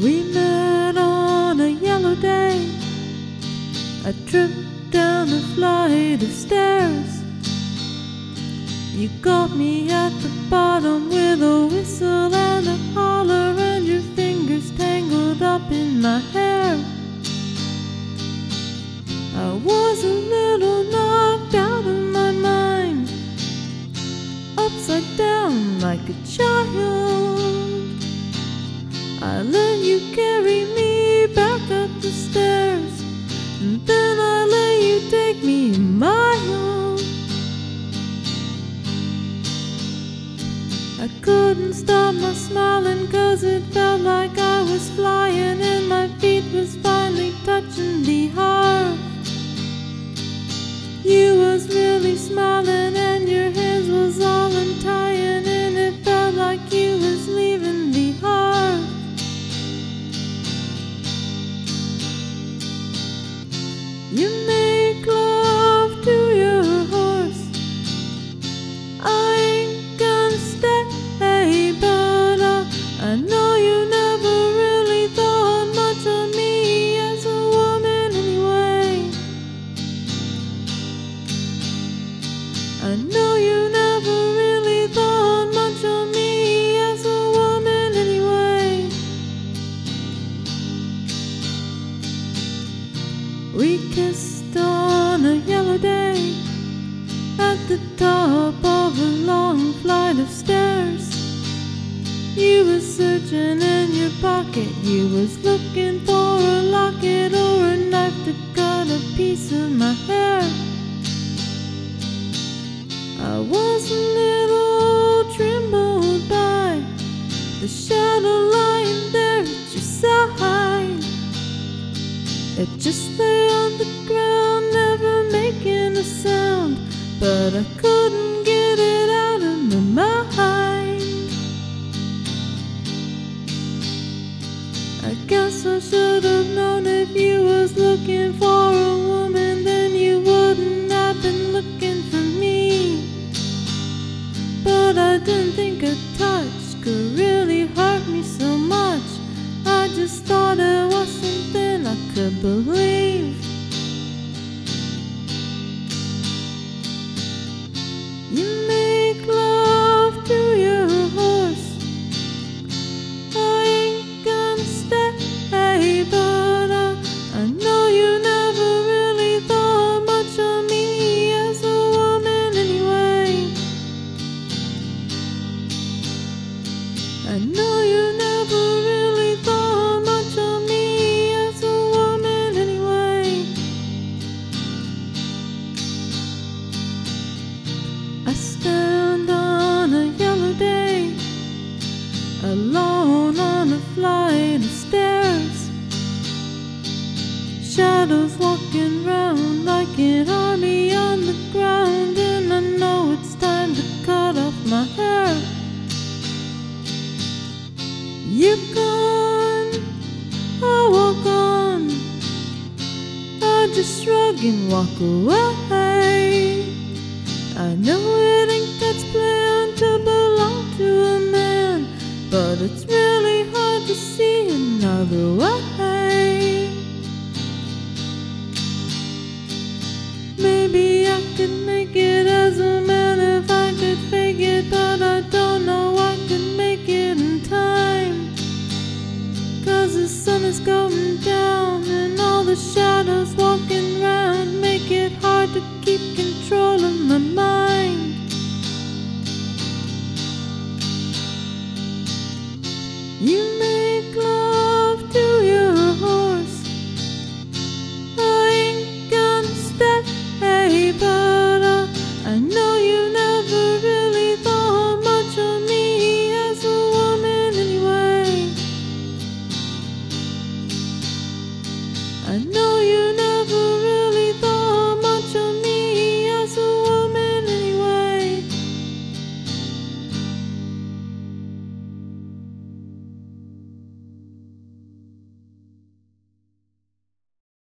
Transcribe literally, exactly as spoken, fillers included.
We met on a yellow day. I tripped down a flight of stairs. You got me at the bottom with a whistle and a holler, and your fingers tangled up in my hair. I was a little knocked out of my mind, upside down like a child. I let you carry me back up the stairs, and then I let you take me a mile. I couldn't stop my smiling, 'cause it felt like I was flying, and my feet was finally touching the heart. You was really smiling, and your hands was all untying, and it felt like you was leaving the heart. You make love to your horse. I ain't gonna stay, but uh, I know you never really thought much of me as a woman anyway. I know you never really thought much of me as a woman anyway. We kissed on a yellow day at the top of a long flight of stairs. You was searching in your pocket, you was looking for a locket or a knife to cut a piece of my hair. I was a little trembled by the shadow lying there at your side. It just lay on the ground, never making a sound, but I couldn't get it out of my mind. I guess I should have known if you was looking for a woman, then you wouldn't have been looking for me. But I didn't think a touch could really hurt me so much. I just thought it was something I could believe. You make love to your horse. I ain't gonna stay, but uh, I know you never really thought much of me as a woman anyway. I know you never really thought much of me as a woman anyway. I stand on a yellow day, alone on a flight of stairs. Shadows walking round like an army on the ground, and I know it's time to cut off my hair. You're gone, I walk on. I just shrug and walk away. I know it ain't God's plan to belong to a man, but it's really hard to see another way. Maybe I could make it